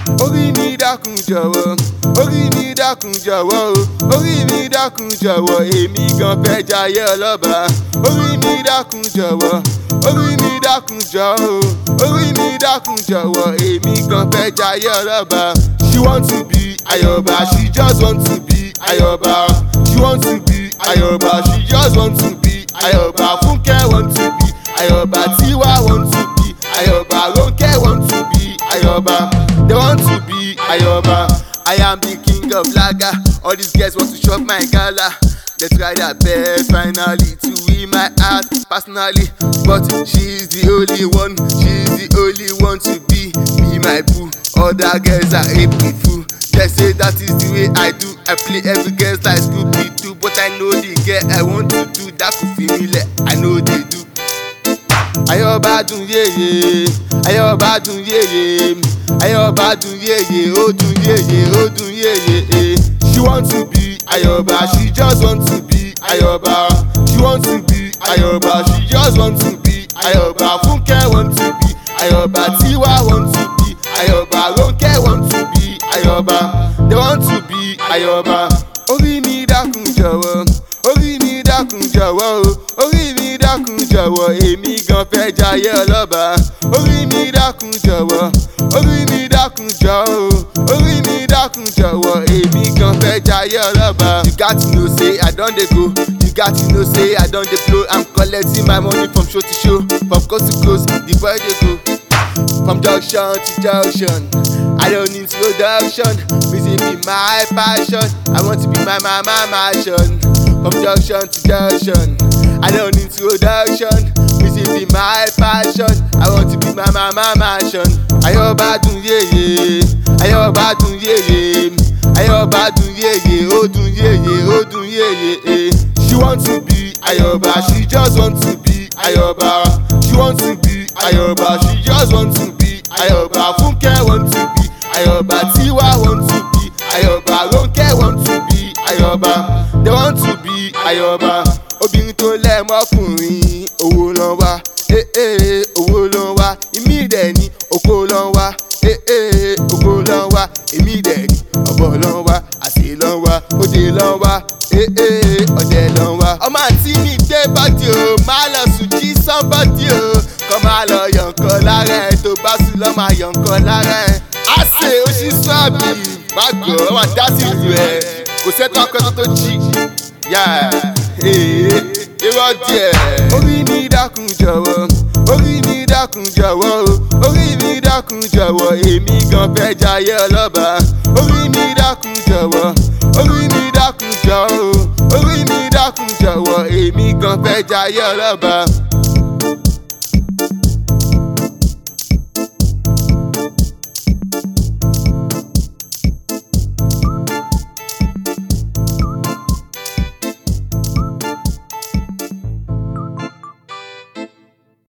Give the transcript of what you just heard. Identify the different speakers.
Speaker 1: Orí mi dákun jọ̀wọ́, orí mi dákun jọ̀wọ́ o, orí mi dákun jọ̀wọ́, èmi gan fẹ́ jayé ọlọ́ba. Orí mi dákun jọ̀wọ́, orí mi dákun jọ̀wọ́ o, orí mi dákun jọ̀wọ́, èmi gan fẹ́ jayé ọlọ́ba. She want to be Ayoba, she just want to be Ayoba. She want to be Ayoba, she just want to be Ayoba. Funke want to be Ayoba, Tiwa want to be Ayoba, Ronke want to be Ayoba. They want to be Ayoba. I am the king of lager. All these girls want to chop my gala. They try their best finally to win my heart personally, but she's the only one. She's the only one to be my boo. Other girls are April. They say that is the way I do. I play every girl like Scooby-Doo, but I know the girl I want to do that could feel me like I know they do. Ayoba dun yeye, Ayoba dun yeye, Ayoba dun yeye, oh dun yeye, oh dun yeye. She want to be Ayoba, she just want to be Ayoba. She want to be Ayoba, she just want to be Ayoba. Funke want to be Ayoba, Tiwa want to be Ayoba, Ronke want to be Ayoba. They want to be Ayoba. Orí mi dákun jọ̀wọ́, orí mi dákun jọ̀wọ́ o, orí mi dákun jọ̀wọ́, èmi gan fẹ́ jayé ọlọ́ba. Orí mi dákun jọ̀wọ́, orí mi dákun jọ̀wọ́ o, orí mi dákun jọ̀wọ́, èmi gan fẹ́ jayé ọlọ́ba. You got to know say I don dey go, you got to know say I don dey blow. I'm collecting my money from show to show, from coast to coast, the boy dey go. From junction to junction, I don't need introduction. Music be my passion, I want to be my mama mansion. From junction to junction, I don't need introduction. Music be my passion, I want to be my mama mansion. Ayoba dun yeye, Ayoba dun yeye, Ayoba dun yeye, oh dun yeye, oh dun yeye. She want to be Ayoba, she just want to be Ayoba. She want to be Ayoba, she just want to be Ayoba. Funke want to be Ayoba, Tiwa want to be Ayoba, Ronke want to be Ayoba. They want to be Ayoba. Obìnrin tó lẹ́mọ́kùnrin owó ló ń wá, owó ló ń wá. Ìmí dẹ̀ ni oko ló ń wá, oko ló ń wá. Èmi dẹ̀ ni ọ̀bọ ló ń wá, àsè ló ń wá, òde ló ń wá, ọ̀dẹ̀ ló ń wá. Ọmọ àǹtí mi gbé bọ́dì o, máa lọ sùn jí somebody o. Kọ́ máa lọ yọ̀ǹkan lára ẹ̀, tó bá sùn lọ́ máa yọ̀ǹkan lára ẹ̀. Àsè ó ṣí sọ́ọ̀bì, má gbọ́, wọ́n dá sí ìlú ẹ̀. Kò sẹ́tọ̀ akẹ́kọ̀ọ́ tó jí. Irọ́ díẹ̀. Orí mi dákun jọ̀wọ́, orí mi dákun jọ̀wọ́ o, orí mi dákun jọ̀wọ́, èmi gan fẹ́ jayé ọlọ́ba. Orí mi dákun jọ̀wọ́, orí mi dákun jọ̀wọ́ o, orí mi dákun jọ̀wọ́, èmi gan fẹ́ jayé ọlọ́ba.